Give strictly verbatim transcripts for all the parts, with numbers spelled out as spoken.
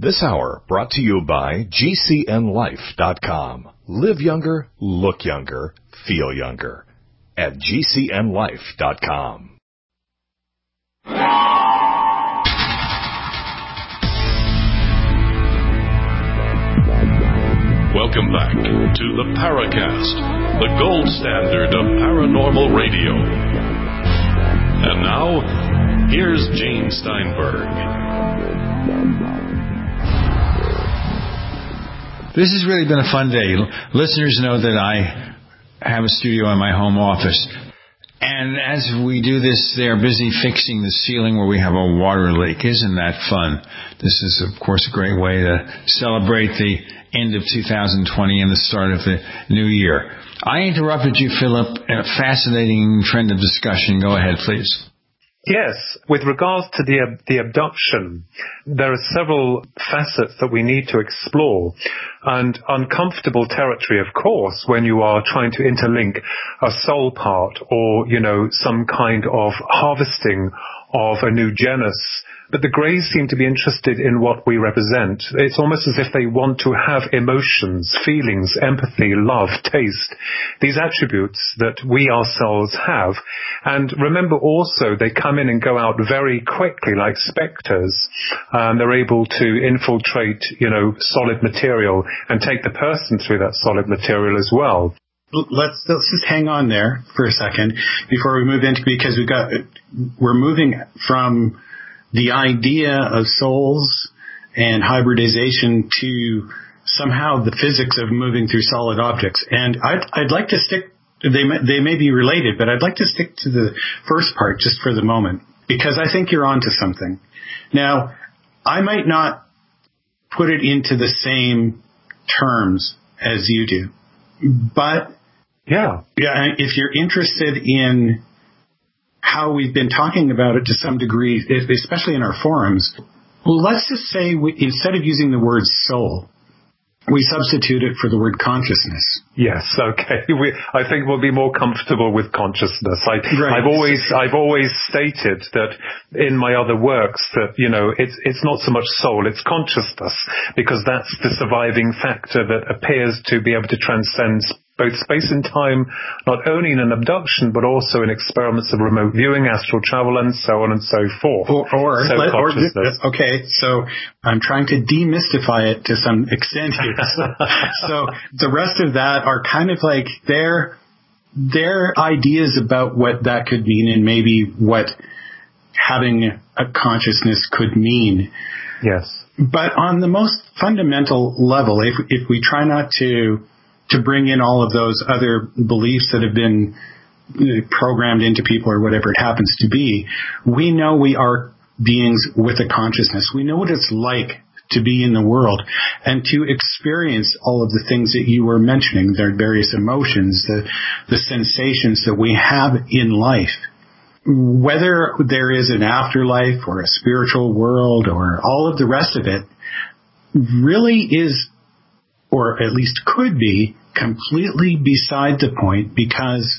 This hour brought to you by G C N life dot com. Live younger, look younger, feel younger. At G C N life dot com. Welcome back to the Paracast, the gold standard of paranormal radio. And now, here's Gene Steinberg. This has really been a fun day. Listeners know that I have a studio in my home office. And as we do this, they're busy fixing the ceiling where we have a water leak. Isn't that fun? This is, of course, a great way to celebrate the end of two thousand twenty and the start of the new year. I interrupted you, Philip, in a fascinating trend of discussion. Go ahead, please. Yes, with regards to the the abduction, there are several facets that we need to explore, and uncomfortable territory, of course, when you are trying to interlink a soul part or, you know, some kind of harvesting of a new genus. But the Greys seem to be interested in what we represent. It's almost as if they want to have emotions, feelings, empathy, love, taste, these attributes that we ourselves have. And remember also, they come in and go out very quickly like spectres. And they're able to infiltrate, you know, solid material and take the person through that solid material as well. Let's, let's just hang on there for a second before we move into, because we've got, we're moving from the idea of souls and hybridization to somehow the physics of moving through solid objects. And I'd, I'd like to stick, they may, they may be related, but I'd like to stick to the first part just for the moment, because I think you're onto something. Now, I might not put it into the same terms as you do, but yeah, yeah, if you're interested in how we've been talking about it to some degree, especially in our forums, well, let's just say we, instead of using the word soul, we substitute it for the word consciousness. Yes, okay. We, I think we'll be more comfortable with consciousness. I, right. I've always, I've always stated that in my other works that, you know, it's, it's not so much soul, it's consciousness, because that's the surviving factor that appears to be able to transcend both space and time, not only in an abduction, but also in experiments of remote viewing, astral travel, and so on and so forth. Or, or, so let, or okay, so I'm trying to demystify it to some extent here. So, so the rest of that are kind of like their their ideas about what that could mean, and maybe what having a consciousness could mean. Yes. But on the most fundamental level, if if we try not to to bring in all of those other beliefs that have been programmed into people or whatever it happens to be, we know we are beings with a consciousness. We know what it's like to be in the world and to experience all of the things that you were mentioning, their various emotions, the, the sensations that we have in life. Whether there is an afterlife or a spiritual world or all of the rest of it really is, or at least could be, completely beside the point, because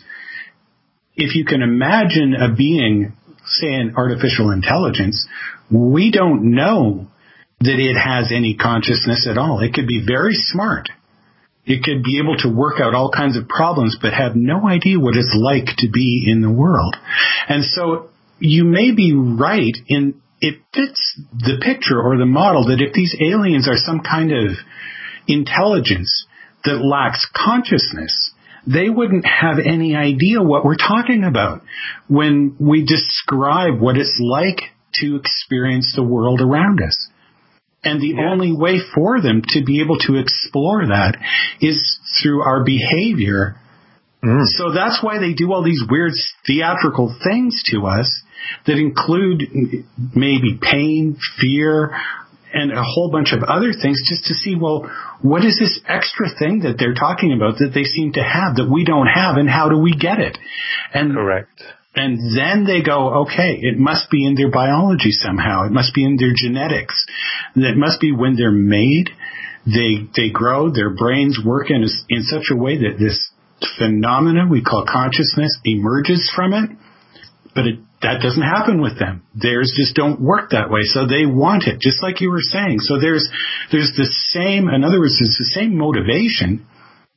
if you can imagine a being, say an artificial intelligence, we don't know that it has any consciousness at all. It could be very smart. It could be able to work out all kinds of problems, but have no idea what it's like to be in the world. And so you may be right in, it fits the picture or the model that if these aliens are some kind of intelligence that lacks consciousness, they wouldn't have any idea what we're talking about when we describe what it's like to experience the world around us. And the yeah. only way for them to be able to explore that is through our behavior. Mm. So that's why they do all these weird theatrical things to us that include maybe pain, fear, and a whole bunch of other things, just to see, well, what is this extra thing that they're talking about that they seem to have that we don't have, and how do we get it? And correct. And then they go, okay, it must be in their biology somehow. It must be in their genetics. It must be when they're made, they they grow, their brains work in, a, in such a way that this phenomena we call consciousness emerges from it. But it that doesn't happen with them. Theirs just don't work that way. So they want it, just like you were saying. So there's there's the same, in other words, it's the same motivation,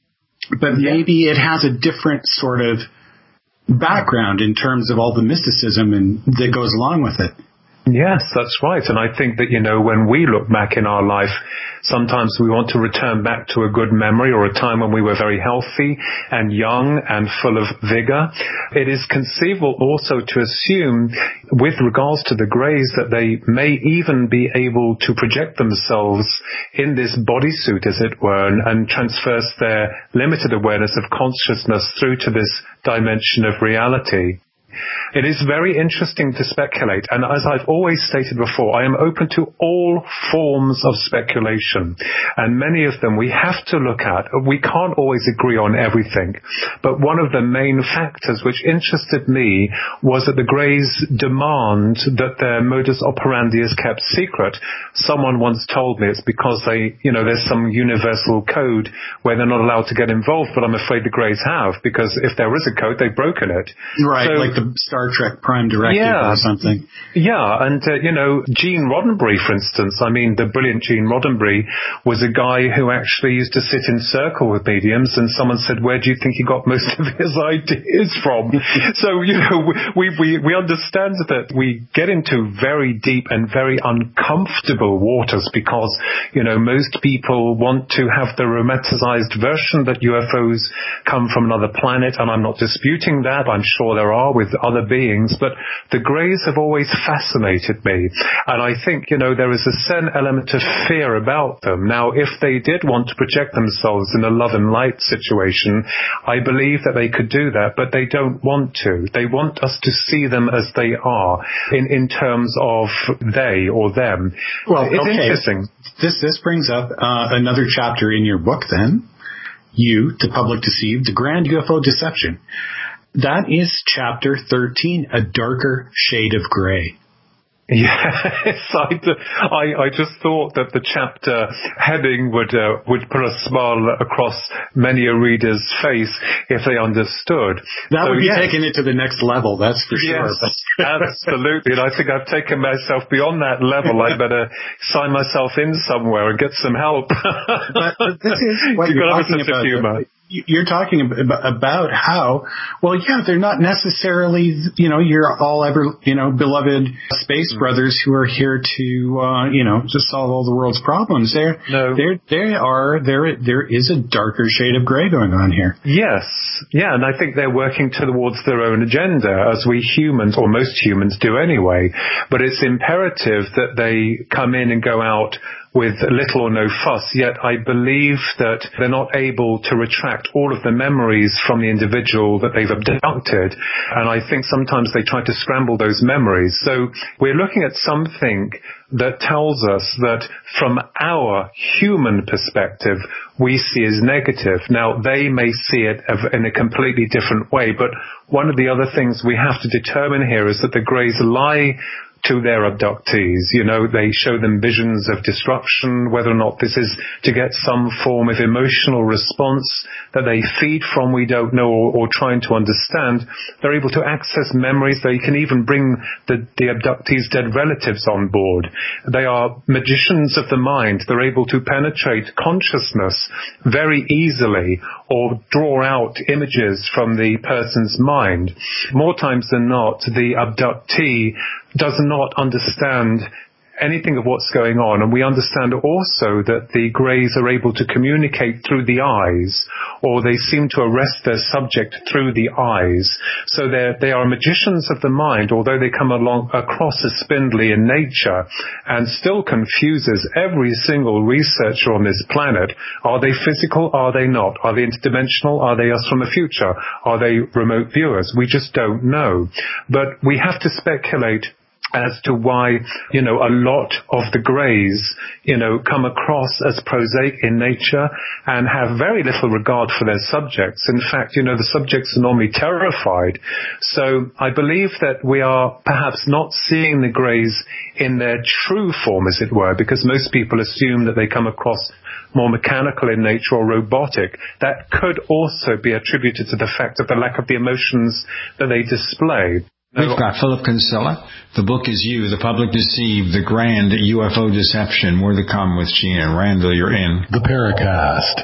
but yeah. maybe it has a different sort of background in terms of all the mysticism and that goes along with it. Yes, that's right. And I think that, you know, when we look back in our life, sometimes we want to return back to a good memory or a time when we were very healthy and young and full of vigor. It is conceivable also to assume, with regards to the Greys, that they may even be able to project themselves in this bodysuit, as it were, and, and transverse their limited awareness of consciousness through to this dimension of reality. It is very interesting to speculate, and as I've always stated before, I am open to all forms of speculation, and many of them we have to look at. We can't always agree on everything, but one of the main factors which interested me was that the Greys demand that their modus operandi is kept secret. Someone once told me it's because they, you know, there's some universal code where they're not allowed to get involved, but I'm afraid the Greys have, because if there is a code, they've broken it. Right, so, like the Star Trek Prime Directive yeah, or something. Yeah, and, uh, you know, Gene Roddenberry, for instance, I mean, the brilliant Gene Roddenberry was a guy who actually used to sit in circle with mediums, and someone said, where do you think he got most of his ideas from? So, you know, we, we, we understand that we get into very deep and very uncomfortable waters because, you know, most people want to have the romanticized version that U F Os come from another planet, and I'm not disputing that. I'm sure there are with other beings, but the Greys have always fascinated me. And I think, you know, there is a certain element of fear about them. Now, if they did want to project themselves in a love and light situation, I believe that they could do that, but they don't want to. They want us to see them as they are in, in terms of they or them. Well, it's okay. interesting. This, this brings up uh, another chapter in your book then. You, the Public Deceived, the Grand U F O Deception. That is chapter thirteen, A Darker Shade of Gray. Yes, I, I, I just thought that the chapter heading would uh, would put a smile across many a reader's face if they understood. That so, would be yes. taking it to the next level, that's for sure. Yes, absolutely. And I think I've taken myself beyond that level. I better sign myself in somewhere and get some help. But, but this is what You've you're got talking a sense of about. humor. You're talking about how, well, yeah, they're not necessarily, you know, your all ever, you know, beloved space brothers who are here to, uh, you know, to solve all the world's problems. There, no. there, there are, there, there is a darker shade of gray going on here. Yes, yeah, and I think they're working towards their own agenda, as we humans, or most humans do anyway. But it's imperative that they come in and go out with little or no fuss, yet I believe that they're not able to retract all of the memories from the individual that they've abducted, and I think sometimes they try to scramble those memories. So we're looking at something that tells us that from our human perspective, we see as negative. Now, they may see it in a completely different way, but one of the other things we have to determine here is that the Greys lie to their abductees. You know, they show them visions of destruction, whether or not this is to get some form of emotional response that they feed from, we don't know, or, or trying to understand. They're able to access memories. They can even bring the, the abductees' dead relatives on board. They are magicians of the mind. They're able to penetrate consciousness very easily or draw out images from the person's mind. More times than not, the abductee does not understand anything of what's going on, and we understand also that the Greys are able to communicate through the eyes, or they seem to arrest their subject through the eyes. So they are magicians of the mind, although they come along across as spindly in nature and still confuses every single researcher on this planet. Are they physical? Are they not? Are they interdimensional? Are they us from the future? Are they remote viewers? We just don't know. But we have to speculate as to why, you know, a lot of the Greys, you know, come across as prosaic in nature and have very little regard for their subjects. In fact, you know, the subjects are normally terrified. So I believe that we are perhaps not seeing the Greys in their true form, as it were, because most people assume that they come across more mechanical in nature or robotic. That could also be attributed to the fact of the lack of the emotions that they display. We've got Philip Kinsella. The book is You, The Public Deceived, The Grand U F O Deception. More to come with Gene and Randall. You're in The Paracast.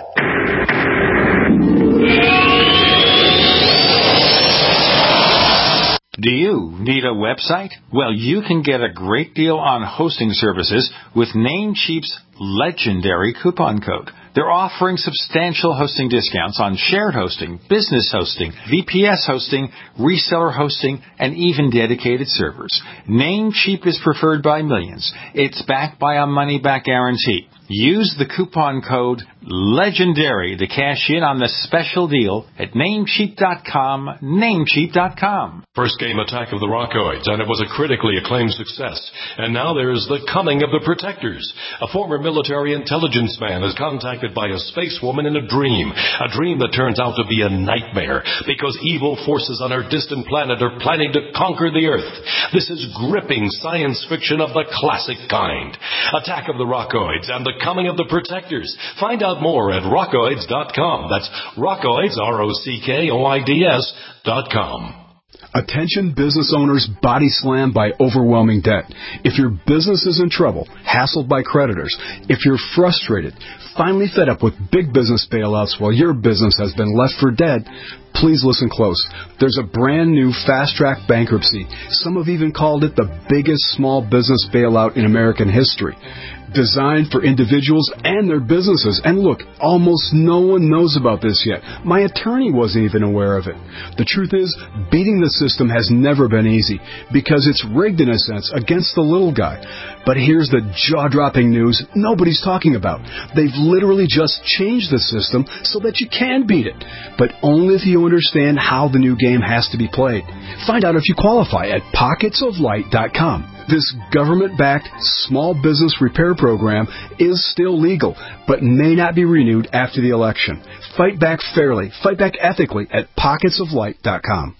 Do you need a website? Well, you can get a great deal on hosting services with Namecheap's legendary coupon code. They're offering substantial hosting discounts on shared hosting, business hosting, V P S hosting, reseller hosting, and even dedicated servers. Namecheap is preferred by millions. It's backed by a money-back guarantee. Use the coupon code LEGENDARY to cash in on the special deal at namecheap dot com, namecheap dot com. First game Attack of the Rockoids, and it was a critically acclaimed success. And now there's The Coming of the Protectors. A former military intelligence man is contacted by a space woman in a dream, a dream that turns out to be a nightmare because evil forces on her distant planet are planning to conquer the Earth. This is gripping science fiction of the classic kind. Attack of the Rockoids and The Coming of the Protectors. Find out more at rockoids dot com. That's Rockoids, R O C K O I D S dot com. Attention business owners body slammed by overwhelming debt. If your business is in trouble, hassled by creditors, if you're frustrated, finally fed up with big business bailouts while your business has been left for dead, please listen close. There's a brand new fast-track bankruptcy. Some have even called it the biggest small business bailout in American history. Designed for individuals and their businesses. And look, almost no one knows about this yet. My attorney wasn't even aware of it. The truth is, beating the system has never been easy because it's rigged in a sense against the little guy. But here's the jaw-dropping news nobody's talking about. They've literally just changed the system so that you can beat it, but only if you understand how the new game has to be played. Find out if you qualify at pockets of light dot com. This government-backed small business repair program is still legal, but may not be renewed after the election. Fight back fairly, fight back ethically at pockets of light dot com.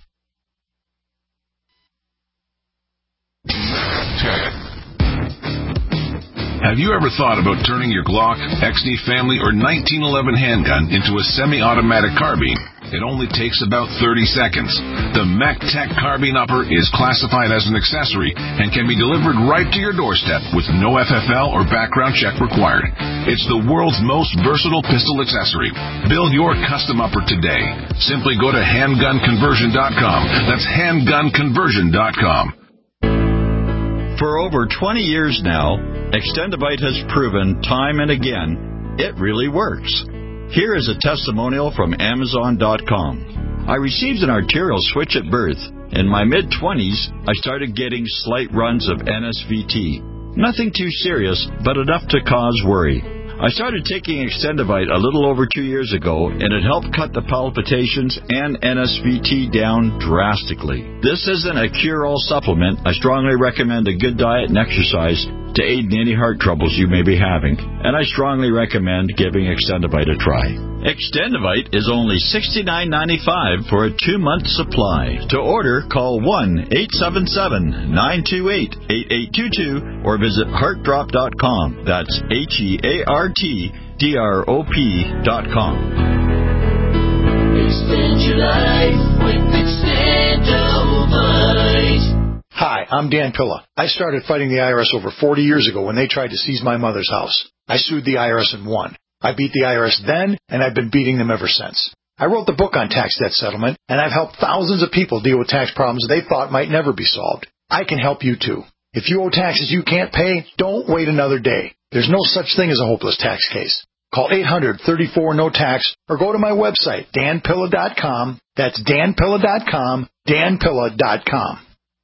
Have you ever thought about turning your Glock, X D Family, or nineteen eleven handgun into a semi-automatic carbine? It only takes about thirty seconds. The MechTech Carbine Upper is classified as an accessory and can be delivered right to your doorstep with no F F L or background check required. It's the world's most versatile pistol accessory. Build your custom upper today. Simply go to handgun conversion dot com. That's handgun conversion dot com. For over twenty years now, Extendivite has proven time and again it really works. Here is a testimonial from amazon dot com. I received an arterial switch at birth. In my mid-twenties, I started getting slight runs of N S V T. Nothing too serious, but enough to cause worry. I started taking Extendivite a little over two years ago, and it helped cut the palpitations and N S V T down drastically. This isn't a cure-all supplement. I strongly recommend a good diet and exercise to aid in any heart troubles you may be having, and I strongly recommend giving Extendivite a try. Extendivite is only sixty-nine ninety-five for a two-month supply. To order, call one eight seven seven, nine two eight, eight eight two two or visit heart drop dot com. That's H E A R T D R O P dot com. Extend your life with Extendivite. Hi, I'm Dan Pilla. I started fighting the I R S over forty years ago when they tried to seize my mother's house. I sued the I R S and won. I beat the I R S then, and I've been beating them ever since. I wrote the book on tax debt settlement, and I've helped thousands of people deal with tax problems they thought might never be solved. I can help you too. If you owe taxes you can't pay, don't wait another day. There's no such thing as a hopeless tax case. Call eight hundred, thirty-four, no tax or go to my website, dan pilla dot com. That's dan pilla dot com, dan pilla dot com.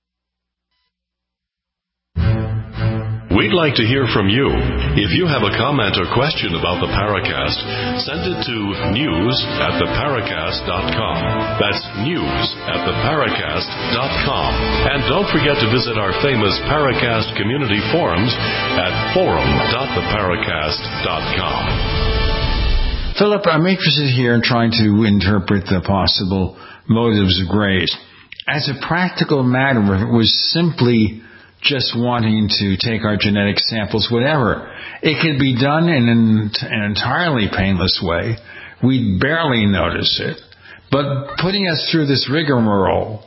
We'd like to hear from you. If you have a comment or question about the Paracast, send it to news at the paracast dot com. That's news at the paracast dot com. And don't forget to visit our famous Paracast community forums at forum dot the paracast dot com. Philip, I'm interested here in trying to interpret the possible motives of Grace. As a practical matter, if it was simply just wanting to take our genetic samples, whatever, it could be done in an, an entirely painless way. We'd barely notice it. But putting us through this rigmarole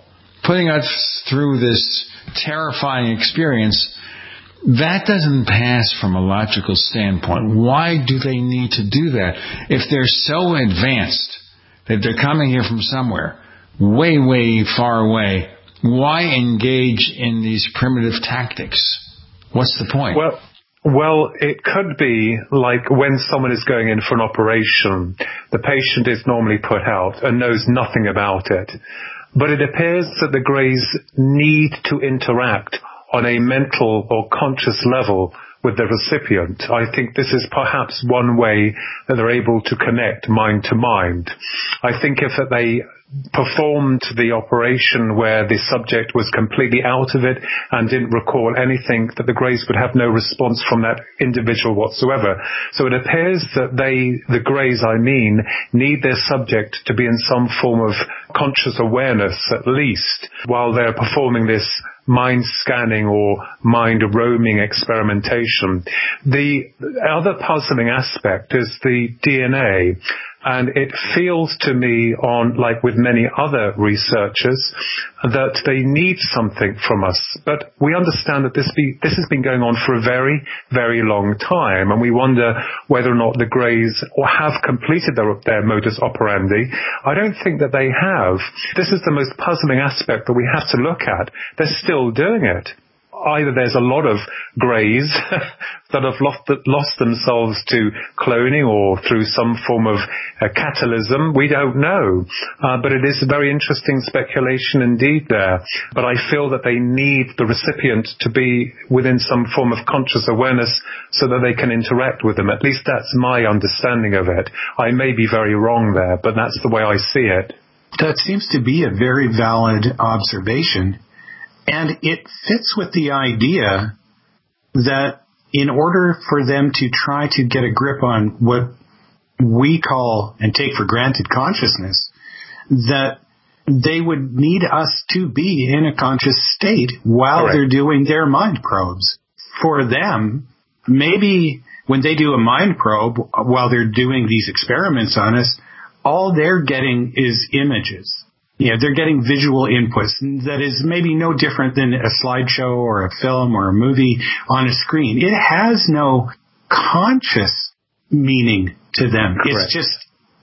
putting us through this terrifying experience, that doesn't pass from a logical standpoint. Why do they need to do that? If they're so advanced that they're coming here from somewhere, way, way far away, why engage in these primitive tactics? What's the point? Well, well, it could be like when someone is going in for an operation, the patient is normally put out and knows nothing about it. But it appears that the Greys need to interact on a mental or conscious level with the recipient. I think this is perhaps one way that they're able to connect mind to mind. I think if they performed the operation where the subject was completely out of it and didn't recall anything, that the Greys would have no response from that individual whatsoever. So it appears that they, the Greys I mean, need their subject to be in some form of conscious awareness at least while they're performing this mind scanning or mind roaming experimentation. The other puzzling aspect is the D N A. And it feels to me, on like with many other researchers, that they need something from us. But we understand that this be, this has been going on for a very, very long time, and we wonder whether or not the Greys have completed their, their modus operandi. I don't think that they have. This is the most puzzling aspect that we have to look at. They're still doing it. Either there's a lot of Greys that have lost, lost themselves to cloning or through some form of uh, catalysm. We don't know. Uh, but it is a very interesting speculation indeed there. But I feel that they need the recipient to be within some form of conscious awareness so that they can interact with them. At least that's my understanding of it. I may be very wrong there, but that's the way I see it. That seems to be a very valid observation. And it fits with the idea that in order for them to try to get a grip on what we call and take for granted consciousness, that they would need us to be in a conscious state while Correct. They're doing their mind probes. For them, maybe when they do a mind probe while they're doing these experiments on us, all they're getting is images. Yeah, they're getting visual inputs that is maybe no different than a slideshow or a film or a movie on a screen. It has no conscious meaning to them. Correct. It's just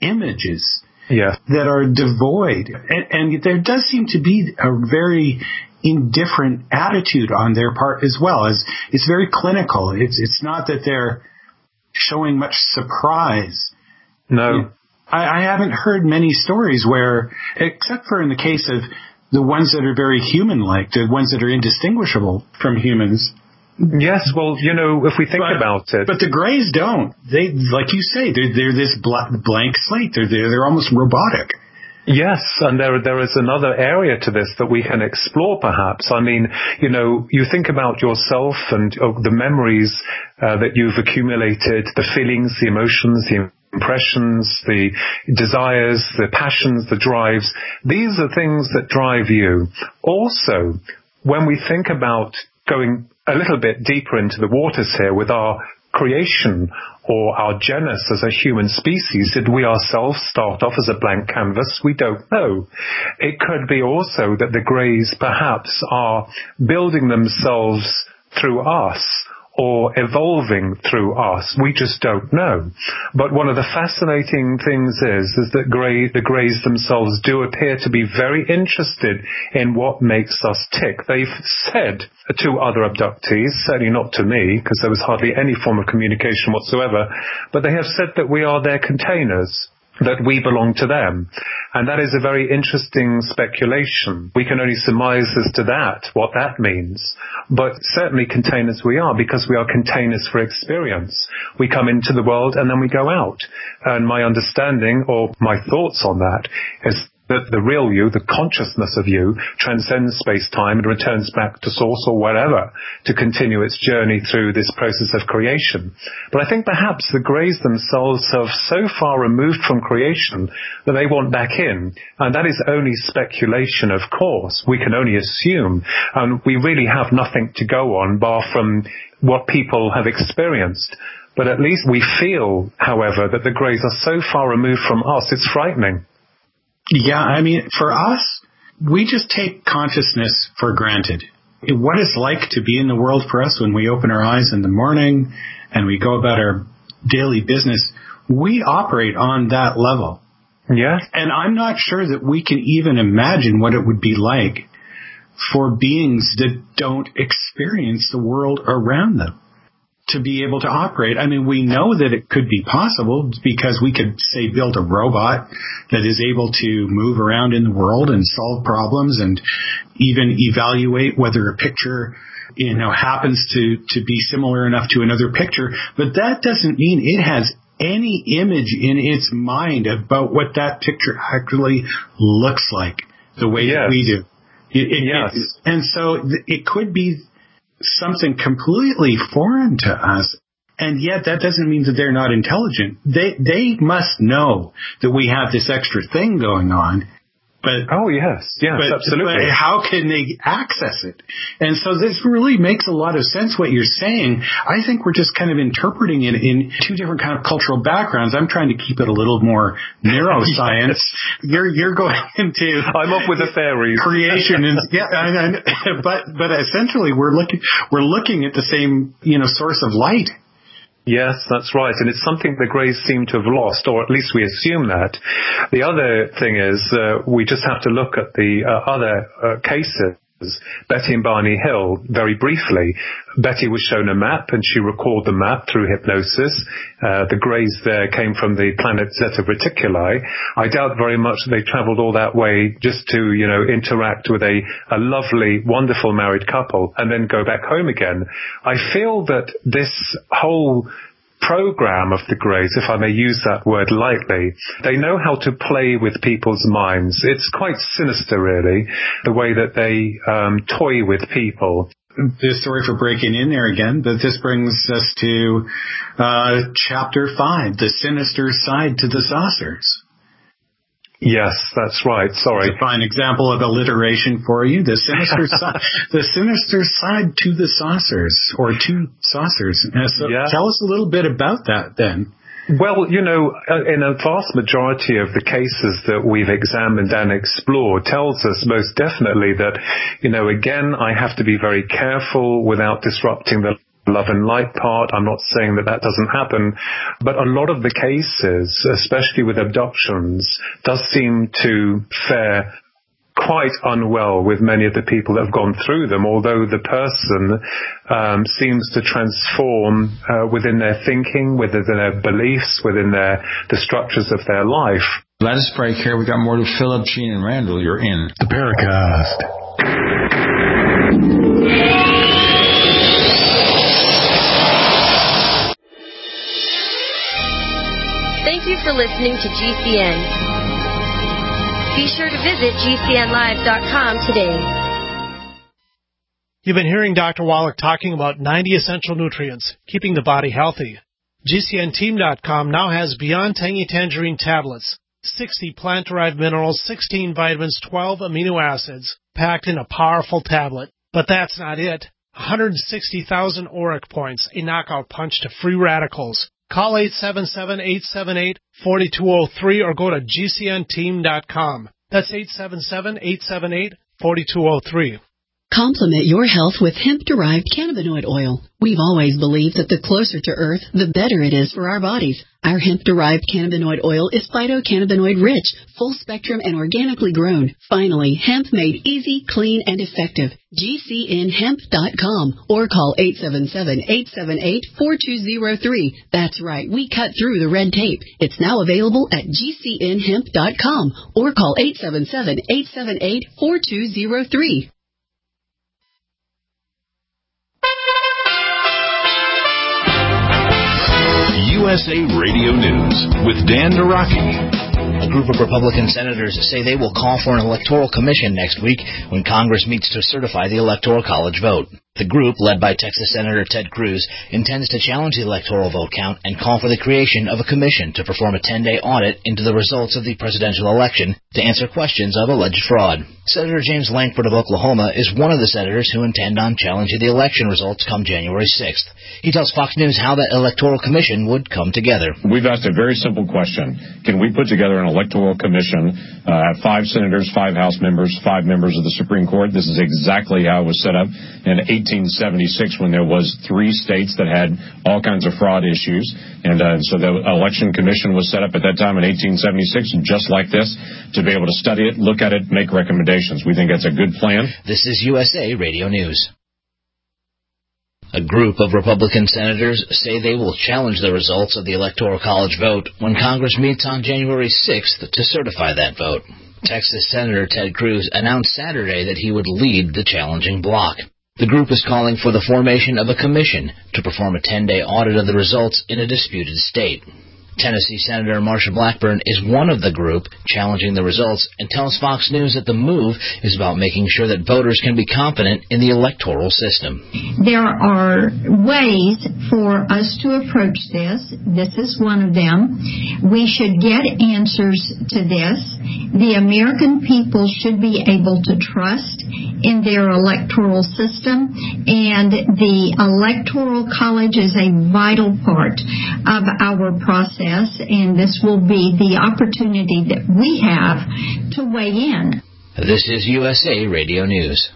images yeah. that are devoid. And, and there does seem to be a very indifferent attitude on their part as well. As it's very clinical. It's it's not that they're showing much surprise. No. You, I haven't heard many stories where, except for in the case of the ones that are very human-like, the ones that are indistinguishable from humans. Yes, well, you know, if we think but, about it. But the Greys don't. They, like you say, they're, they're this blank slate. They're, they're, they're almost robotic. Yes, and there there is another area to this that we can explore perhaps. I mean, you know, you think about yourself and uh, the memories uh, that you've accumulated, the feelings, the emotions, the impressions, the desires, the passions, the drives. These are things that drive you. Also, when we think about going a little bit deeper into the waters here with our creation or our genus as a human species, did we ourselves start off as a blank canvas? We don't know. It could be also that the Greys perhaps are building themselves through us or evolving through us. We just don't know. But one of the fascinating things is, is that Grey, the Greys themselves do appear to be very interested in what makes us tick. They've said to other abductees, certainly not to me, because there was hardly any form of communication whatsoever, but they have said that we are their containers, that we belong to them. And that is a very interesting speculation. We can only surmise as to that, what that means. But certainly containers we are, because we are containers for experience. We come into the world and then we go out. And my understanding, or my thoughts on that, is that the real you, the consciousness of you, transcends space-time and returns back to source or wherever to continue its journey through this process of creation. But I think perhaps the Greys themselves have so far removed from creation that they want back in. And that is only speculation, of course. We can only assume. And we really have nothing to go on bar from what people have experienced. But at least we feel, however, that the Greys are so far removed from us, it's frightening. Yeah, I mean, for us, we just take consciousness for granted. What it's like to be in the world for us when we open our eyes in the morning and we go about our daily business, we operate on that level. Yeah. And I'm not sure that we can even imagine what it would be like for beings that don't experience the world around them to be able to operate. I mean, we know that it could be possible because we could, say, build a robot that is able to move around in the world and solve problems and even evaluate whether a picture, you know, happens to, to be similar enough to another picture. But that doesn't mean it has any image in its mind about what that picture actually looks like the way yes. that we do. It, it, yes. it, and so th- it could be something completely foreign to us, and yet that doesn't mean that they're not intelligent. They they must know that we have this extra thing going on. But oh yes, yes, but, absolutely. But how can they access it? And so this really makes a lot of sense what you're saying. I think we're just kind of interpreting it in two different kind of cultural backgrounds. I'm trying to keep it a little more neuroscience. yes. You're you're going into I'm up with the fairies creation and yeah, and, and, but but essentially we're looking we're looking at the same you know source of light. Yes, that's right. And it's something the Greys seem to have lost, or at least we assume that. The other thing is uh, we just have to look at the uh, other uh, cases. Betty and Barney Hill, very briefly. Betty was shown a map and she recalled the map through hypnosis. Uh, the Greys there came from the planet Zeta Reticuli. I doubt very much they travelled all that way just to, you know, interact with a, a lovely, wonderful married couple and then go back home again. I feel that this whole program of the Greys, if I may use that word lightly, they know how to play with people's minds. It's quite sinister, really, the way that they um, toy with people. Sorry for breaking in there again, but this brings us to uh, chapter five, the sinister side to the saucers. Yes, that's right. Sorry. It's a fine example of alliteration for you. The sinister side, the sinister side to the saucers, or to saucers. Uh, so yeah. Tell us a little bit about that, then. Well, you know, in a vast majority of the cases that we've examined and explored tells us most definitely that, you know, again, I have to be very careful without disrupting the love and light part. I'm not saying that that doesn't happen, but a lot of the cases, especially with abductions, does seem to fare quite unwell with many of the people that have gone through them, although the person um, seems to transform uh, within their thinking, within their beliefs, within their the structures of their life. Let us break here. We got more to Philip, Gene, and Randall. You're in the Paracast. Thank you for listening to G C N. Be sure to visit G C N live dot com today. You've been hearing Doctor Wallach talking about ninety essential nutrients, keeping the body healthy. G C N team dot com now has Beyond Tangy Tangerine tablets, sixty plant-derived minerals, sixteen vitamins, twelve amino acids, packed in a powerful tablet. But that's not it. one hundred sixty thousand auric points, a knockout punch to free radicals. Call eight seven seven, eight seven eight, four two zero three or go to G C N team dot com. That's eight seven seven, eight seven eight, four two zero three. Complement your health with hemp-derived cannabinoid oil. We've always believed that the closer to Earth, the better it is for our bodies. Our hemp-derived cannabinoid oil is phytocannabinoid-rich, full-spectrum, and organically grown. Finally, hemp made easy, clean, and effective. G C N hemp dot com or call eight seven seven, eight seven eight, four two zero three. That's right, we cut through the red tape. It's now available at G C N hemp dot com or call eight seven seven, eight seven eight, four two zero three. U S A Radio News with Dan Naraki. A group of Republican senators say they will call for an electoral commission next week when Congress meets to certify the Electoral College vote. The group, led by Texas Senator Ted Cruz, intends to challenge the electoral vote count and call for the creation of a commission to perform a ten-day audit into the results of the presidential election to answer questions of alleged fraud. Senator James Lankford of Oklahoma is one of the senators who intend on challenging the election results come January sixth. He tells Fox News how that electoral commission would come together. We've asked a very simple question. Can we put together an electoral commission, uh, five senators, five House members, five members of the Supreme Court? This is exactly how it was set up in eighteen seventy-six when there was three states that had all kinds of fraud issues. And uh, so the election commission was set up at that time in eighteen seventy-six, just like this, to be able to study it, look at it, make recommendations. We think that's a good plan. This is U S A Radio News. A group of Republican senators say they will challenge the results of the Electoral College vote when Congress meets on January sixth to certify that vote. Texas Senator Ted Cruz announced Saturday that he would lead the challenging bloc. The group is calling for the formation of a commission to perform a ten-day audit of the results in a disputed state. Tennessee Senator Marsha Blackburn is one of the group challenging the results and tells Fox News that the move is about making sure that voters can be confident in the electoral system. There are ways for us to approach this. This is one of them. We should get answers to this. The American people should be able to trust in their electoral system, and the Electoral College is a vital part of our process. And this will be the opportunity that we have to weigh in. This is U S A Radio News.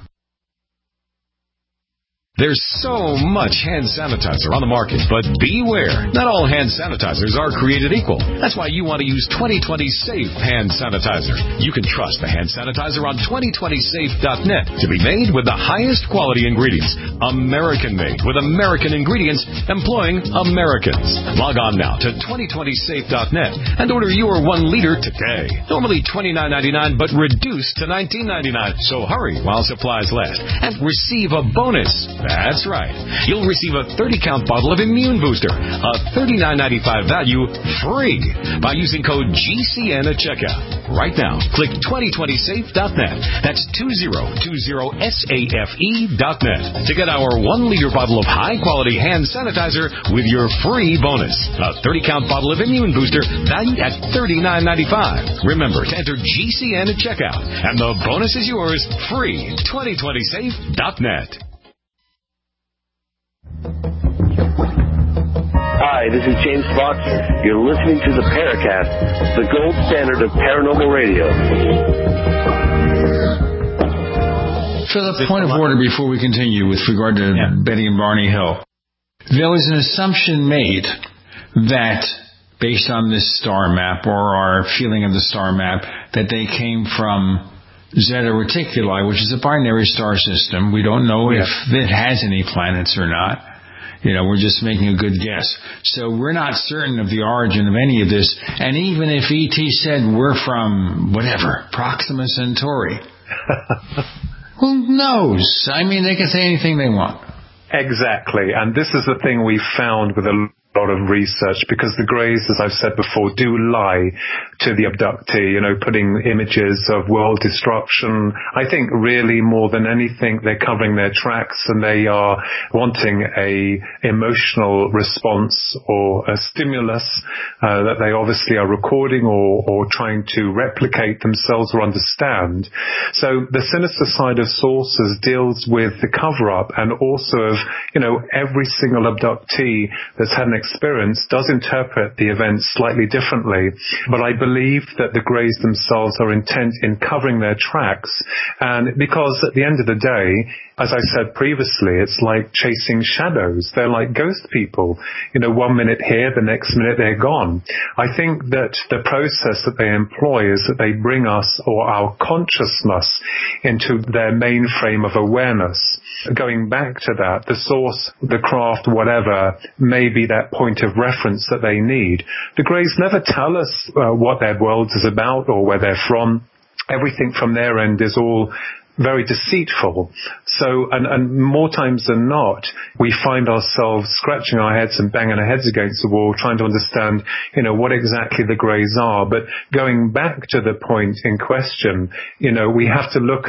There's so much hand sanitizer on the market, but beware. Not all hand sanitizers are created equal. That's why you want to use twenty twenty Safe hand sanitizer. You can trust the hand sanitizer on twenty twenty safe dot net to be made with the highest quality ingredients. American-made with American ingredients employing Americans. Log on now to twenty twenty safe dot net and order your one liter today. Normally twenty-nine ninety-nine, but reduced to nineteen ninety-nine. So hurry while supplies last and receive a bonus. That's right. You'll receive a thirty count bottle of Immune Booster, a thirty-nine ninety-five value, free by using code G C N at checkout. Right now, click twenty twenty safe dot net. That's twenty twenty safe dot net to get our one liter bottle of high-quality hand sanitizer with your free bonus. A thirty count bottle of Immune Booster valued at thirty-nine ninety-five. Remember to enter G C N at checkout, and the bonus is yours free. twenty twenty safe dot net. Hi, this is James Fox. You're listening to the Paracast, the gold standard of paranormal radio. For the point of order before we continue with regard to yeah. Betty and Barney Hill, there was an assumption made that, based on this star map or our feeling of the star map, that they came from Zeta Reticuli, which is a binary star system. We don't know yeah. if it has any planets or not. You know, we're just making a good guess. So we're not certain of the origin of any of this. And even if E T said we're from, whatever, Proxima Centauri, who knows? I mean, they can say anything they want. Exactly. And this is the thing we found with a lot of research, because the Greys, as I've said before, do lie to the abductee, you know, putting images of world destruction. I think really more than anything, they're covering their tracks, and they are wanting a emotional response or a stimulus uh, that they obviously are recording or, or trying to replicate themselves or understand. So the sinister side of sources deals with the cover-up, and also of, you know, every single abductee that's had an experience does interpret the events slightly differently. But I believe that the Greys themselves are intent in covering their tracks, and because at the end of the day, as I said previously, it's like chasing shadows. They're like ghost people. You know, one minute here, the next minute they're gone. I think that the process that they employ is that they bring us, or our consciousness, into their main frame of awareness. Going back to that, the source, the craft, whatever, may be that point of reference that they need. The Greys never tell us uh, what their world is about or where they're from. Everything from their end is all very deceitful. So, and, and more times than not, we find ourselves scratching our heads and banging our heads against the wall, trying to understand, you know, what exactly the Greys are. But going back to the point in question, you know, we have to look at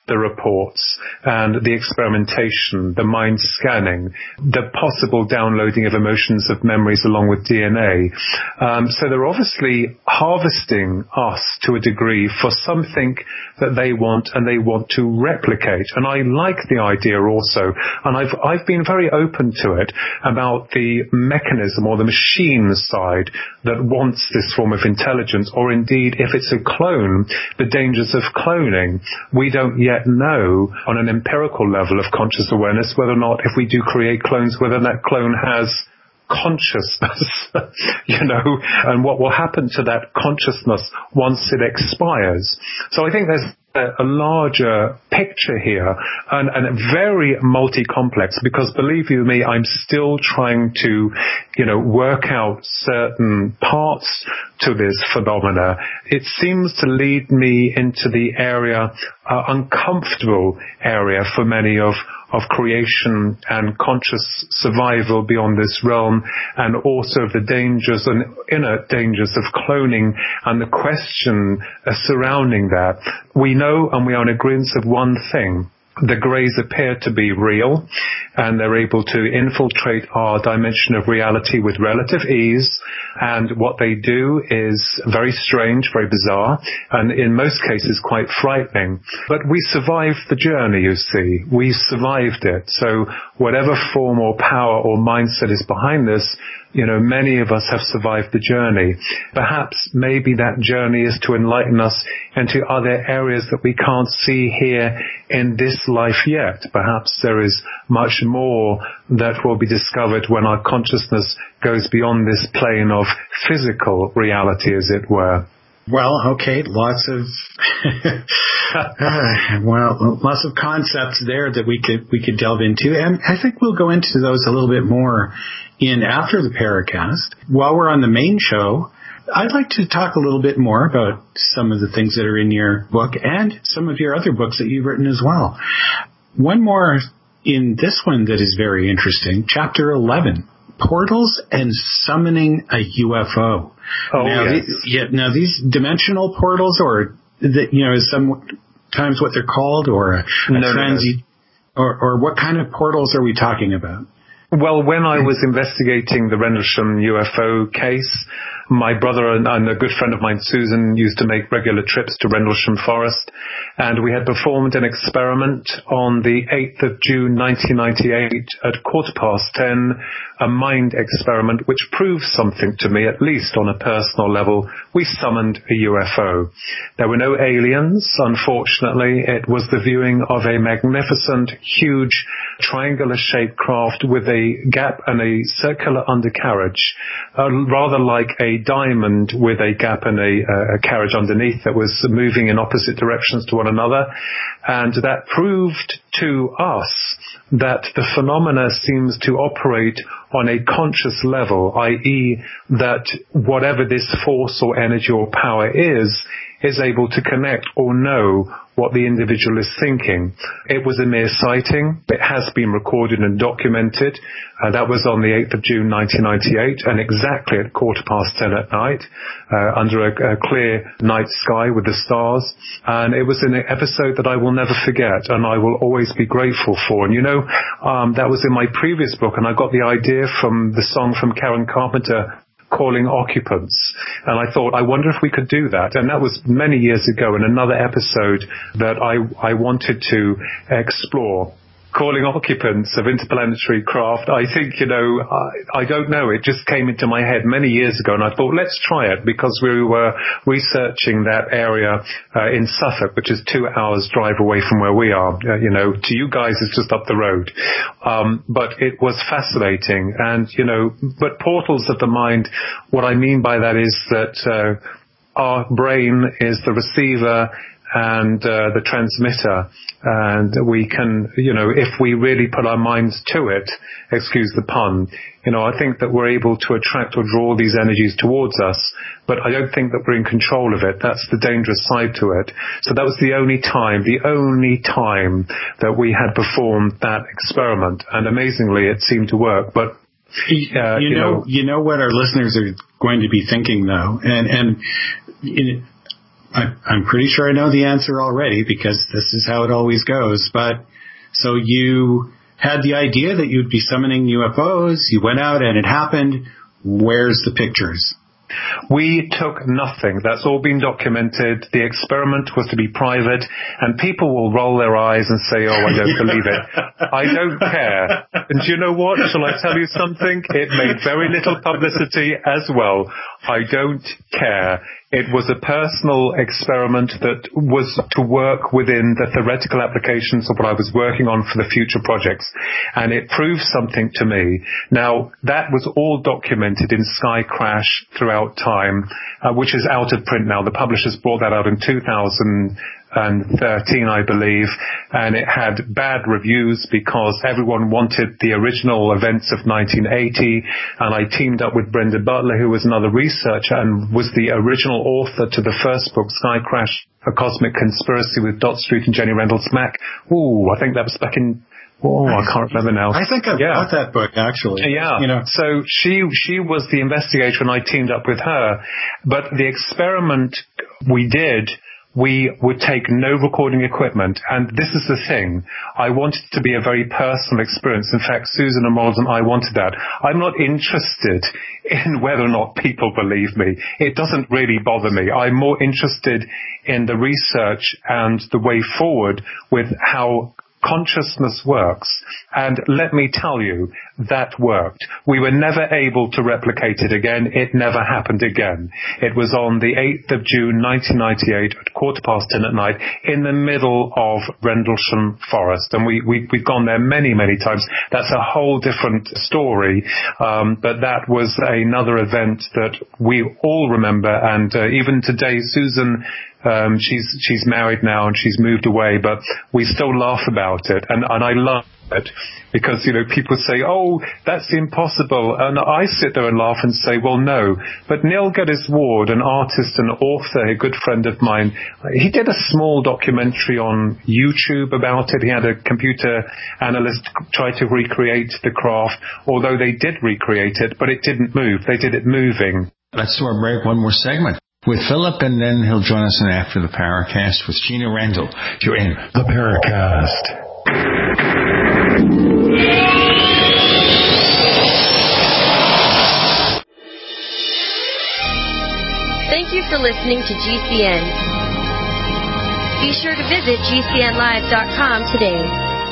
the reports and the experimentation, the mind scanning, the possible downloading of emotions of memories along with D N A. Um, so they're obviously harvesting us to a degree for something that they want and they want to replicate. And I like the idea also, and I've, I've been very open to it about the mechanism or the machine side that wants this form of intelligence, or indeed if it's a clone, the dangers of cloning. We don't yet know on an empirical level of conscious awareness whether or not if we do create clones, whether that clone has consciousness, you know, and what will happen to that consciousness once it expires. So I think there's a, a larger picture here and, and very multi-complex, because believe you me, I'm still trying to, you know, work out certain parts to this phenomena. It seems to lead me into the area, uh, uncomfortable area for many of of creation and conscious survival beyond this realm, and also of the dangers and inner dangers of cloning and the question uh, surrounding that. We know and we are in agreement of one thing. The greys appear to be real, and they're able to infiltrate our dimension of reality with relative ease, and what they do is very strange, very bizarre, and in most cases quite frightening. But we survived the journey, you see. We survived it. So whatever form or power or mindset is behind this, you know, many of us have survived the journey. Perhaps maybe that journey is to enlighten us into other areas that we can't see here in this life yet. Perhaps there is much more that will be discovered when our consciousness goes beyond this plane of physical reality, as it were. Well, okay, lots of uh, well, lots of concepts there that we could we could delve into, and I think we'll go into those a little bit more in after the Paracast. While we're on the main show, I'd like to talk a little bit more about some of the things that are in your book and some of your other books that you've written as well. One more in this one that is very interesting, Chapter eleven. Portals and summoning a U F O. Oh, now, yes. the, yeah, now these dimensional portals, or the, you know, is sometimes what they're called, or a, a no, transi- no. or, or what kind of portals are we talking about? Well, when I was investigating the Rendlesham U F O case, my brother and, and a good friend of mine, Susan, used to make regular trips to Rendlesham Forest, and we had performed an experiment on the eighth of June nineteen ninety-eight at quarter past ten, a mind experiment which proved something to me, at least on a personal level. We summoned a U F O. There were no aliens, unfortunately. It was the viewing of a magnificent, huge, triangular-shaped craft with a gap and a circular undercarriage, uh, rather like a diamond with a gap and a, a carriage underneath that was moving in opposite directions to one another. And that proved to us that the phenomena seems to operate on a conscious level, that is that whatever this force or energy or power is, is able to connect or know what the individual is thinking. It was a mere sighting. It has been recorded and documented. Uh, that was on the eighth of June nineteen ninety-eight, and exactly at quarter past ten at night, uh, under a, a clear night sky with the stars. And it was an episode that I will never forget, and I will always be grateful for. And you know, um, that was in my previous book, and I got the idea from the song from Karen Carpenter, Calling Occupants. And I thought, I wonder if we could do that. And that was many years ago in another episode that I, I wanted to explore. Calling Occupants of Interplanetary Craft. I think, you know, I, I don't know, it just came into my head many years ago, and I thought, let's try it, because we were researching that area uh, in Suffolk, which is two hours drive away from where we are. Uh, you know, to you guys, it's just up the road. Um, but it was fascinating. And, you know, but portals of the mind, what I mean by that is that uh, our brain is the receiver and uh, the transmitter, and we can, you know, if we really put our minds to it, excuse the pun, you know, I think that we're able to attract or draw these energies towards us, but I don't think that we're in control of it. That's the dangerous side to it. So that was the only time, the only time that we had performed that experiment, and amazingly it seemed to work. But uh, you, you know, know, you know what our listeners are going to be thinking, though, and and. You know, I, I'm pretty sure I know the answer already because this is how it always goes. But so you had the idea that you'd be summoning U F Os. You went out and it happened. Where's the pictures? We took nothing. That's all been documented. The experiment was to be private, and people will roll their eyes and say, oh, I don't believe it. I don't care. And do you know what? Shall I tell you something? It made very little publicity as well. I don't care. It was a personal experiment that was to work within the theoretical applications of what I was working on for the future projects. And it proved something to me. Now, that was all documented in Sky Crash throughout time, uh, which is out of print now. The publishers brought that out in two thousand thirteen, I believe, and it had bad reviews because everyone wanted the original events of nineteen eighty, and I teamed up with Brenda Butler, who was another researcher and was the original author to the first book, Sky Crash, A Cosmic Conspiracy, with Dot Street and Jenny Reynolds-Mack. Ooh, I think that was back in Oh, I can't remember now. I think I've yeah. got that book, actually. Yeah. You know. So she she was the investigator, and I teamed up with her. But the experiment we did, we would take no recording equipment. And this is the thing. I wanted it to be a very personal experience. In fact, Susan and Mold and I wanted that. I'm not interested in whether or not people believe me. It doesn't really bother me. I'm more interested in the research and the way forward with how consciousness works. And let me tell you, that worked. We were never able to replicate it again. It never happened again. It was on the eighth of June, nineteen ninety-eight, at quarter past ten at night, in the middle of Rendlesham Forest. And we, we, we've gone there many, many times. That's a whole different story. Um, but that was another event that we all remember. And uh, even today, Susan, Um, she's she's married now and she's moved away, but we still laugh about it, and, and I love it because, you know, people say, oh, that's impossible, and I sit there and laugh and say, well, no. But Neil Geddes Ward, an artist and author, a good friend of mine, he did a small documentary on YouTube about it. He had a computer analyst try to recreate the craft, although they did recreate it, but it didn't move. They did it moving. Let's do our break. One more segment with Philip, and then he'll join us in after the Paracast with Gina Randall. You're in the Paracast. Thank you for listening to G C N. Be sure to visit G C N live dot com today.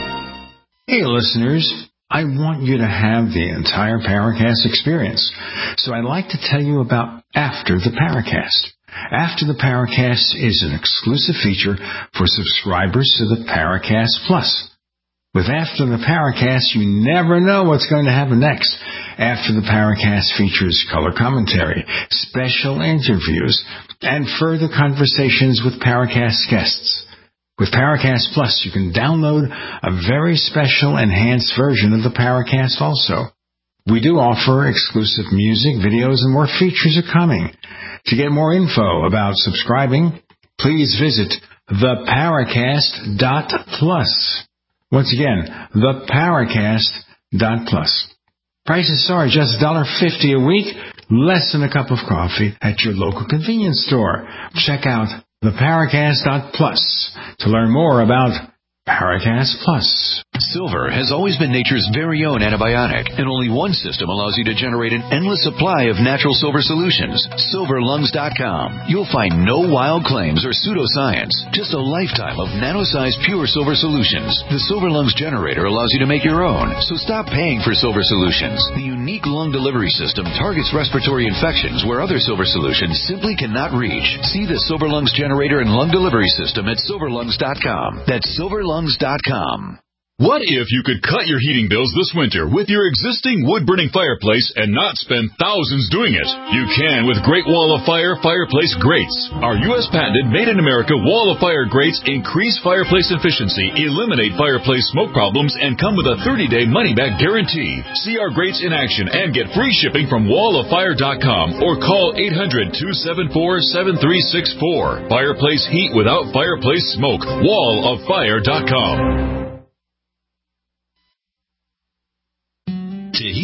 Hey, listeners. I want you to have the entire Paracast experience. So I'd like to tell you about After the Paracast. After the Paracast is an exclusive feature for subscribers to the Paracast Plus. With After the Paracast, you never know what's going to happen next. After the Paracast features color commentary, special interviews, and further conversations with Paracast guests. With Paracast Plus, you can download a very special enhanced version of the Paracast also. We do offer exclusive music, videos, and more features are coming. To get more info about subscribing, please visit the paracast dot plus. Once again, the paracast dot plus. Prices are just one dollar fifty a week, less than a cup of coffee at your local convenience store. Check out the paracast dot plus to learn more about Paracast Plus. Silver has always been nature's very own antibiotic, and only one system allows you to generate an endless supply of natural silver solutions. silver lungs dot com. You'll find no wild claims or pseudoscience, just a lifetime of nano-sized pure silver solutions. The Silver Lungs generator allows you to make your own, so stop paying for silver solutions. The unique lung delivery system targets respiratory infections where other silver solutions simply cannot reach. See the Silver Lungs generator and lung delivery system at silver lungs dot com. That's silver lungs dot com. What if you could cut your heating bills this winter with your existing wood-burning fireplace and not spend thousands doing it? You can with Great Wall of Fire Fireplace Grates. Our U S patented made-in-America Wall of Fire grates increase fireplace efficiency, eliminate fireplace smoke problems, and come with a thirty-day money-back guarantee. See our grates in action and get free shipping from wall of fire dot com or call eight hundred, two seven four, seven three six four. Fireplace heat without fireplace smoke. wall of fire dot com. Teheba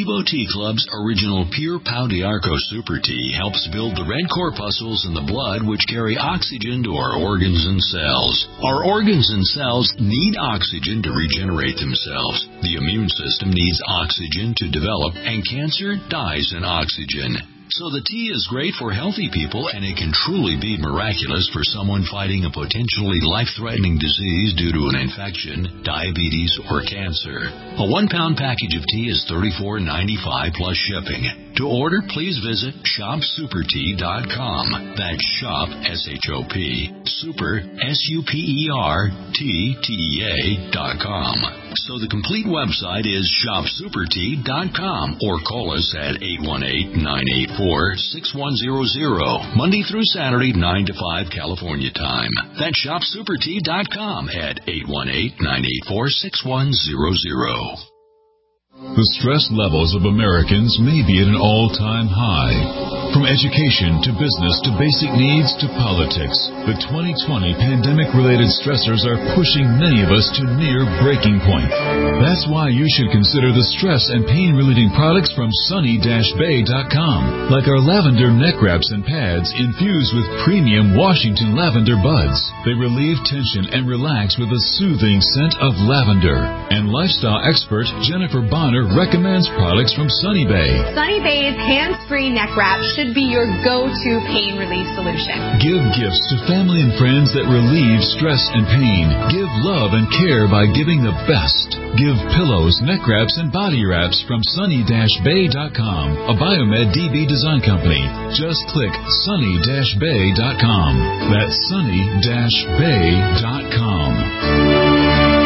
Evo Tea Club's original Pure Pau d'Arco Super Tea helps build the red corpuscles in the blood which carry oxygen to our organs and cells. Our organs and cells need oxygen to regenerate themselves. The immune system needs oxygen to develop, and cancer dies in oxygen. So the tea is great for healthy people, and it can truly be miraculous for someone fighting a potentially life-threatening disease due to an infection, diabetes, or cancer. A one-pound package of tea is thirty-four ninety-five plus shipping. To order, please visit shop super tea dot com. That's shop, S H O P, super, S U P E R, T T E A dot com. So the complete website is shop super tea dot com, or call us at eight one eight, nine eight four, six one zero zero, Monday through Saturday, nine to five California time. That's shop super tea dot com at eight one eight, nine eight four, six one zero zero. The stress levels of Americans may be at an all-time high. From education to business to basic needs to politics, the twenty twenty pandemic-related stressors are pushing many of us to near breaking point. That's why you should consider the stress and pain-relieving products from sunny dash bay dot com, like our lavender neck wraps and pads infused with premium Washington lavender buds. They relieve tension and relax with a soothing scent of lavender. And lifestyle expert Jennifer Bonner recommends products from Sunny Bay. Sunny Bay's hands-free neck wrap should be your go-to pain relief solution. Give gifts to family and friends that relieve stress and pain. Give love and care by giving the best. Give pillows, neck wraps, and body wraps from sunny dash bay dot com, a Biomed D B design company. Just click sunny dash bay dot com. That's sunny dash bay dot com.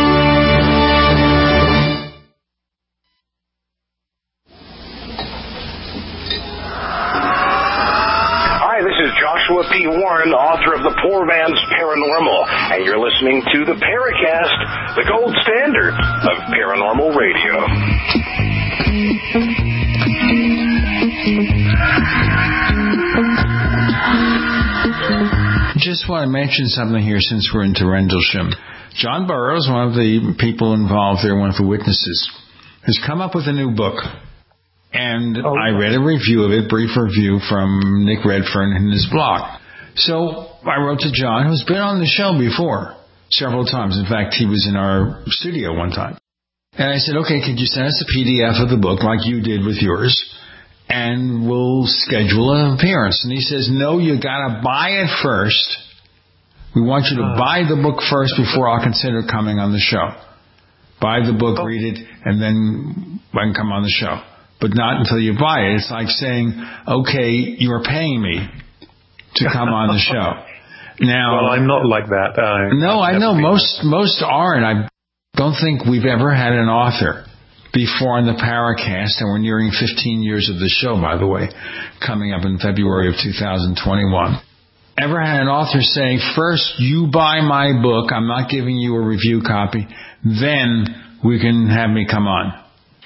Joshua P. Warren, author of The Poor Man's Paranormal, and you're listening to the Paracast, the gold standard of paranormal radio. Just want to mention something here since we're into Rendlesham. John Burroughs, one of the people involved there, one of the witnesses, has come up with a new book. And oh, I read a review of it, brief review from Nick Redfern in his blog. So I wrote to John, who's been on the show before several times. In fact, he was in our studio one time. And I said, okay, could you send us a P D F of the book like you did with yours? And we'll schedule an appearance. And he says, no, you got to buy it first. We want you to buy the book first before I'll consider coming on the show. Buy the book, read it, and then I can come on the show. But not until you buy it. It's like saying, okay, you're paying me to come on the show. Now, well, I'm not like that. Uh, no, I know. Most that. most are, and I don't think we've ever had an author before on the Paracast, and we're nearing fifteen years of the show, by the way, coming up in February of two thousand twenty-one. Ever had an author saying, first, you buy my book, I'm not giving you a review copy, then we can have me come on.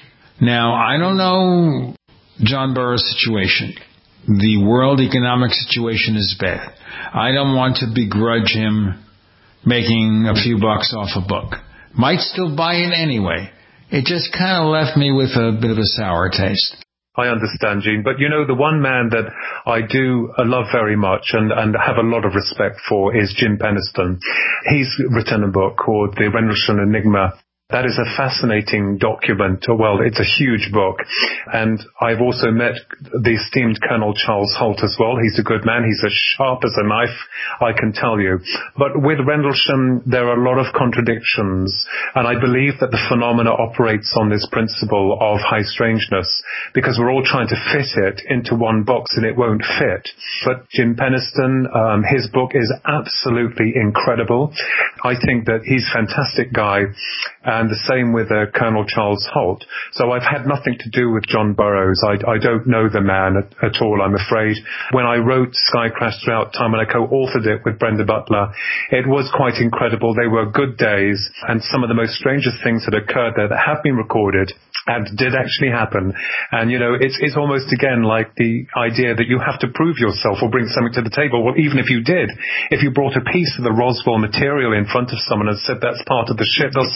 Now, I don't know John Burroughs' situation. The world economic situation is bad. I don't want to begrudge him making a few bucks off a book. Might still buy it anyway. It just kind of left me with a bit of a sour taste. I understand, Gene. But, you know, the one man that I do love very much and, and have a lot of respect for is Jim Penniston. He's written a book called The Rendlesham Enigma. That is a fascinating document. Well, it's a huge book. And I've also met the esteemed Colonel Charles Holt as well. He's a good man. He's as sharp as a knife, I can tell you. But with Rendlesham, there are a lot of contradictions. And I believe that the phenomena operates on this principle of high strangeness, because we're all trying to fit it into one box and it won't fit. But Jim Penniston, um, his book is absolutely incredible. I think that he's a fantastic guy. And the same with uh, Colonel Charles Holt. So I've had nothing to do with John Burroughs. I, I don't know the man at, at all, I'm afraid. When I wrote Sky Crash Throughout Time and I co-authored it with Brenda Butler, it was quite incredible. They were good days, and some of the most strangest things that occurred there that have been recorded and did actually happen. And, you know, it's it's almost, again, like the idea that you have to prove yourself or bring something to the table. Well, even if you did, if you brought a piece of the Roswell material in front of someone and said that's part of the ship, they'll say, oh,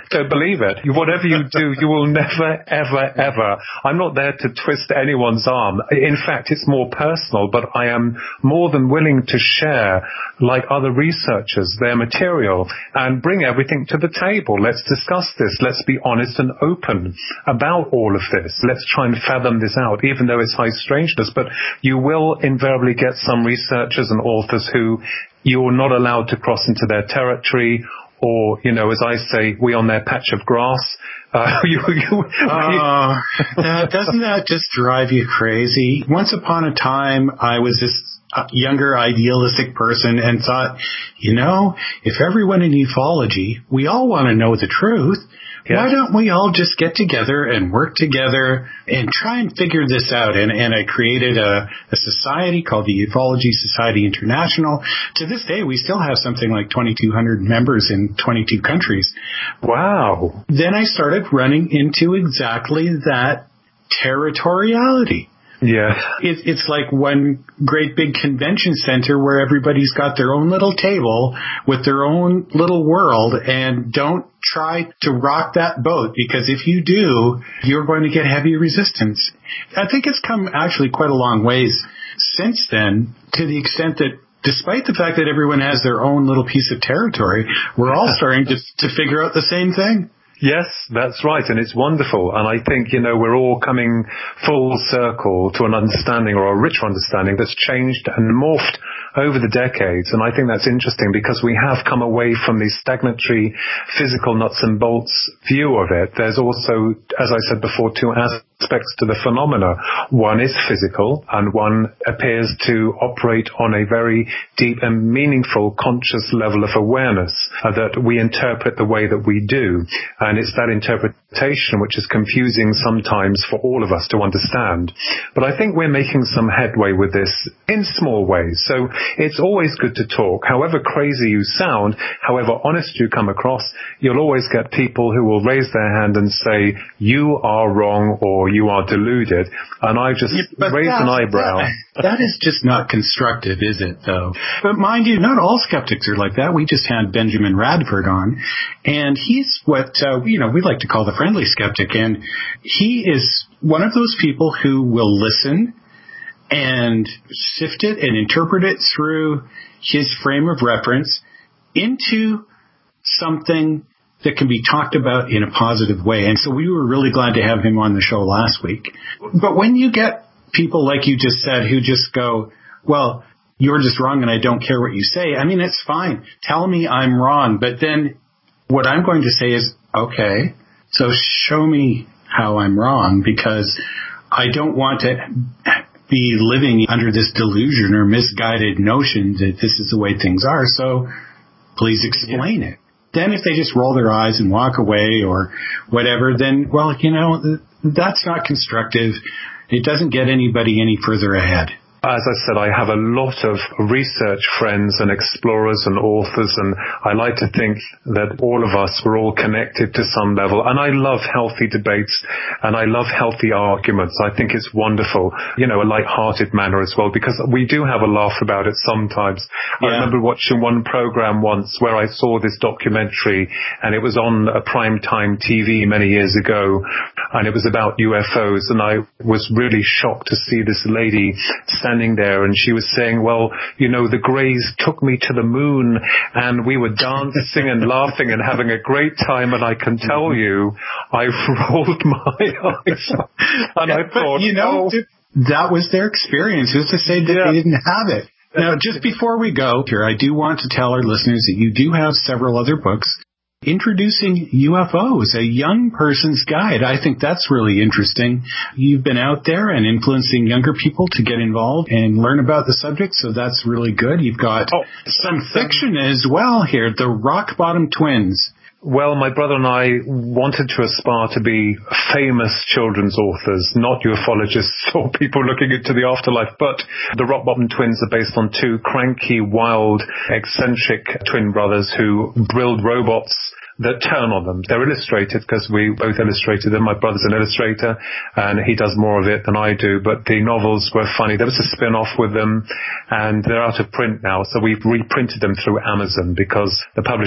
Don't believe it. Whatever you do, you will never, ever, ever. I'm not there to twist anyone's arm. In fact, it's more personal, but I am more than willing to share, like other researchers, their material and bring everything to the table. Let's discuss this. Let's be honest and open about all of this. Let's try and fathom this out, even though it's high strangeness. But you will invariably get some researchers and authors who you're not allowed to cross into their territory, or, you know, as I say, we on their patch of grass. Uh, you, you, uh, that, doesn't that just drive you crazy? Once upon a time, I was this younger idealistic person and thought, you know, if everyone in ufology, we all want to know the truth. Yeah. Why don't we all just get together and work together and try and figure this out? And, and I created a, a society called the Ufology Society International. To this day, we still have something like twenty-two hundred members in twenty-two countries. Wow. Then I started running into exactly that territoriality. Yeah. It, it's like one great big convention center where everybody's got their own little table with their own little world, and don't try to rock that boat, because if you do, you're going to get heavy resistance. I think it's come actually quite a long ways since then, to the extent that despite the fact that everyone has their own little piece of territory, we're all starting to, to figure out the same thing. Yes, that's right, and it's wonderful. And I think, you know, we're all coming full circle to an understanding, or a richer understanding, that's changed and morphed over the decades. And I think that's interesting, because we have come away from the stagnatory physical nuts and bolts view of it. There's also, as I said before, two aspects to the phenomena. One is physical, and one appears to operate on a very deep and meaningful conscious level of awareness uh, that we interpret the way that we do. And it's that interpretation which is confusing sometimes for all of us to understand. But I think we're making some headway with this in small ways. So it's always good to talk. However crazy you sound, however honest you come across, you'll always get people who will raise their hand and say, you are wrong, or you are deluded. And I just yeah, raise an eyebrow. That, that is just not constructive, is it, though? But mind you, not all skeptics are like that. We just had Benjamin Radford on, and he's what, uh, you know, we like to call the friendly skeptic. And he is one of those people who will listen and sift it and interpret it through his frame of reference into something that can be talked about in a positive way. And so we were really glad to have him on the show last week. But when you get people, like you just said, who just go, well, you're just wrong and I don't care what you say, I mean, it's fine. Tell me I'm wrong. But then what I'm going to say is, okay, so show me how I'm wrong, because I don't want to be living under this delusion or misguided notion that this is the way things are. So please explain yeah. it. Then if they just roll their eyes and walk away or whatever, then, well, you know, that's not constructive. It doesn't get anybody any further ahead. As I said, I have a lot of research friends and explorers and authors, and I like to think that all of us, we're all connected to some level. And I love healthy debates, and I love healthy arguments. I think it's wonderful, you know, a light-hearted manner as well, because we do have a laugh about it sometimes. Yeah. I remember watching one program once where I saw this documentary, and it was on a primetime T V many years ago, and it was about U F Os, and I was really shocked to see this lady standing there, and she was saying, well, you know, the Greys took me to the moon, and we were dancing and laughing and having a great time, and I can tell you, I rolled my eyes, and yeah, I thought, you know, oh. that was their experience. Who's to say that yeah. they didn't have it? Now, just before we go here, I do want to tell our listeners that you do have several other books introducing U F Os, a young person's guide. I think that's really interesting. You've been out there and influencing younger people to get involved and learn about the subject, so that's really good. You've got oh, some fiction as well here, the Rock Bottom Twins. Well, my brother and I wanted to aspire to be famous children's authors, not ufologists or people looking into the afterlife, but the Rock Bottom Twins are based on two cranky, wild, eccentric twin brothers who build robots that turn on them. They're illustrated because we both illustrated them. My brother's an illustrator and he does more of it than I do, but the novels were funny. There was a spin-off with them and they're out of print now, so we've reprinted them through Amazon because the publishers print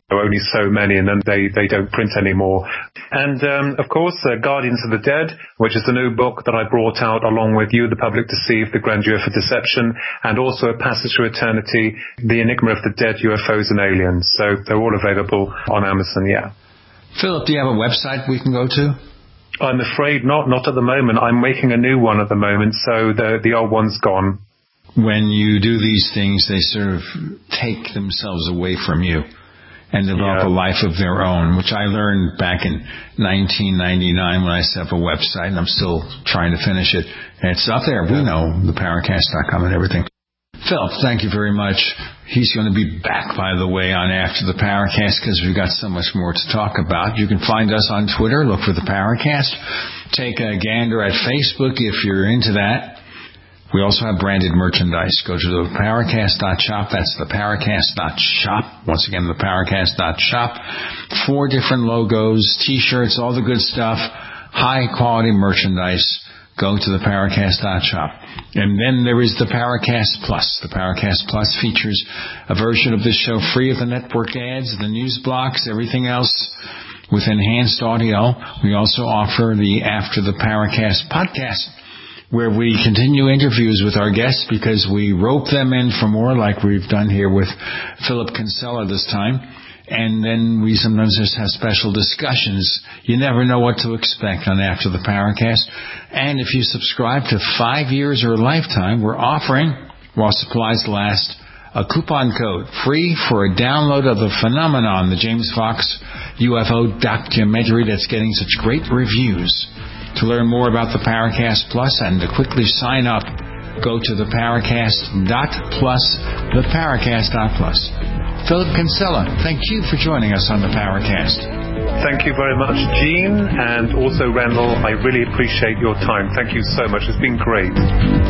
There are only so many, and then they, they don't print anymore. And, um, of course, uh, Guardians of the Dead, which is the new book that I brought out along with You, the Public Deceived, The Grandeur for Deception, and also A Passage to Eternity, The Enigma of the Dead, U F Os and Aliens. So they're all available on Amazon, yeah. Philip, do you have a website we can go to? I'm afraid not, not at the moment. I'm making a new one at the moment, so the, the old one's gone. When you do these things, they sort of take themselves away from you and develop yeah. a life of their own, which I learned back in nineteen ninety-nine when I set up a website, and I'm still trying to finish it. And it's up there. Yeah. We know, the paracast dot com and everything. Philip, thank you very much. He's going to be back, by the way, on After the Paracast, because we've got so much more to talk about. You can find us on Twitter. Look for the Paracast. Take a gander at Facebook if you're into that. We also have branded merchandise. Go to the paracast dot shop. That's the paracast dot shop. Once again, the paracast dot shop. Four different logos, T-shirts, all the good stuff. High-quality merchandise. Go to the paracast dot shop. And then there is the Paracast Plus. The Paracast Plus features a version of this show free of the network ads, the news blocks, everything else with enhanced audio. We also offer the After the Paracast podcast, where we continue interviews with our guests because we rope them in for more, like we've done here with Philip Kinsella this time. And then we sometimes just have special discussions. You never know what to expect on After the Paracast. And if you subscribe to five years or a lifetime, we're offering, while supplies last, a coupon code free for a download of The Phenomenon, the James Fox U F O documentary that's getting such great reviews. To learn more about the Paracast Plus and to quickly sign up, go to the paracast dot plus, the paracast dot plus. Philip Kinsella, thank you for joining us on the Paracast. Thank you very much, Gene, and also Randall. I really appreciate your time. Thank you so much. It's been great.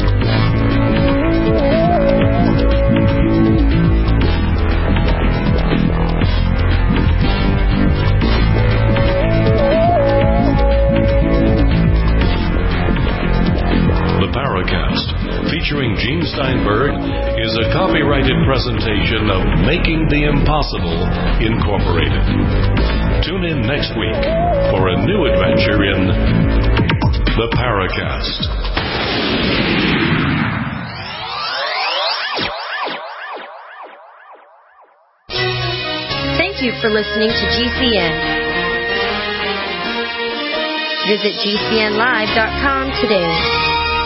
Featuring Gene Steinberg is a copyrighted presentation of Making the Impossible Incorporated. Tune in next week for a new adventure in the Paracast. Thank you for listening to G C N. Visit G C N live dot com today.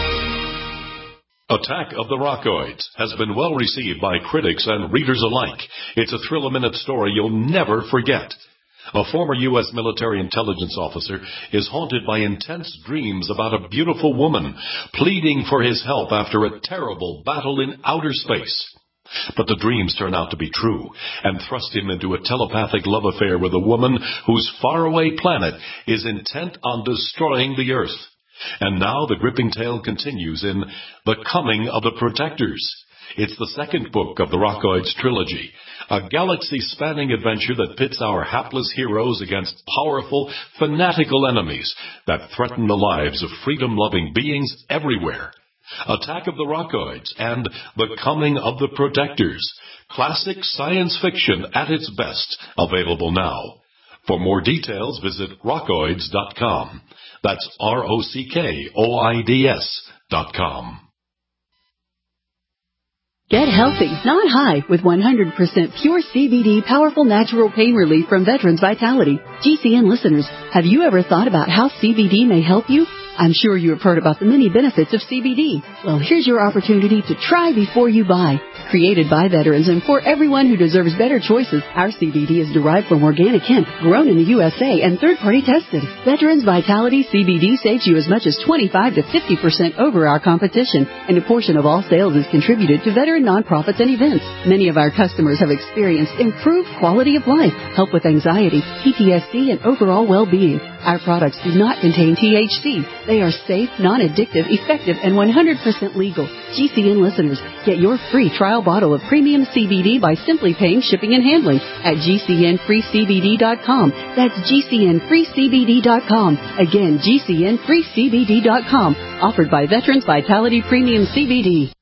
Attack of the Rockoids has been well received by critics and readers alike. It's a thrill-a-minute story you'll never forget. A former U S military intelligence officer is haunted by intense dreams about a beautiful woman pleading for his help after a terrible battle in outer space. But the dreams turn out to be true and thrust him into a telepathic love affair with a woman whose faraway planet is intent on destroying the Earth. And now the gripping tale continues in The Coming of the Protectors. It's the second book of the Rockoids trilogy, a galaxy-spanning adventure that pits our hapless heroes against powerful, fanatical enemies that threaten the lives of freedom-loving beings everywhere. Attack of the Rockoids and The Coming of the Protectors. Classic science fiction at its best, available now. For more details, visit rockoids dot com. That's R O C K O I D S dot com. Get healthy, not high, with one hundred percent pure C B D powerful natural pain relief from Veterans Vitality. G C N listeners, have you ever thought about how C B D may help you? I'm sure you have heard about the many benefits of C B D. Well, here's your opportunity to try before you buy. Created by veterans and for everyone who deserves better choices, our C B D is derived from organic hemp, grown in the U S A and third-party tested. Veterans Vitality C B D saves you as much as twenty-five to fifty percent over our competition, and a portion of all sales is contributed to veteran nonprofits and events. Many of our customers have experienced improved quality of life, help with anxiety, P T S D, and overall well-being. Our products do not contain T H C. They are safe, non-addictive, effective, and one hundred percent legal. G C N listeners, get your free trial bottle of premium C B D by simply paying shipping and handling at G C N free C B D dot com. That's G C N free C B D dot com. Again, G C N free C B D dot com. Offered by Veterans Vitality Premium C B D.